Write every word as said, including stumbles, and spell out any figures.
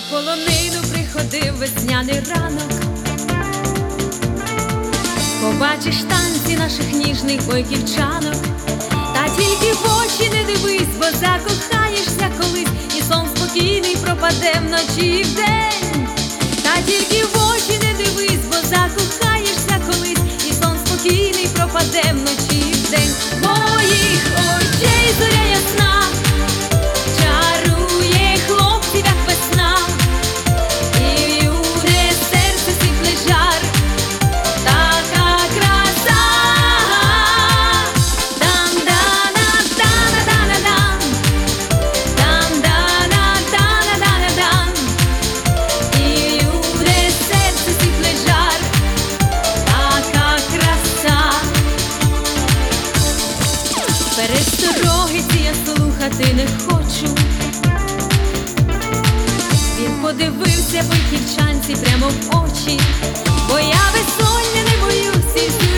полонину приходив весняний ранок. Побачиш танці наших ніжних бойківчанок, та тільки в очі не дивись, бо закохаєшся колись, і сон спокійний пропаде вночі і вдень. Та тільки в очі не дивись, бо закохаєшся колись, і сон спокійний пропаде вночі і вдень. Моїх очей зоря ясна чарує хлопців, як весна, і в'юне серце сипле жар. Така краса. Дан-дана-дана-дана-дан, дан-дана-дана-дана-дан, і в'юне серце сипле жар. Така краса. Перестороги ці я слухати не хочу. Він подивився бойківчанці прямо в очі, бо я безсоння не боюсь, і всю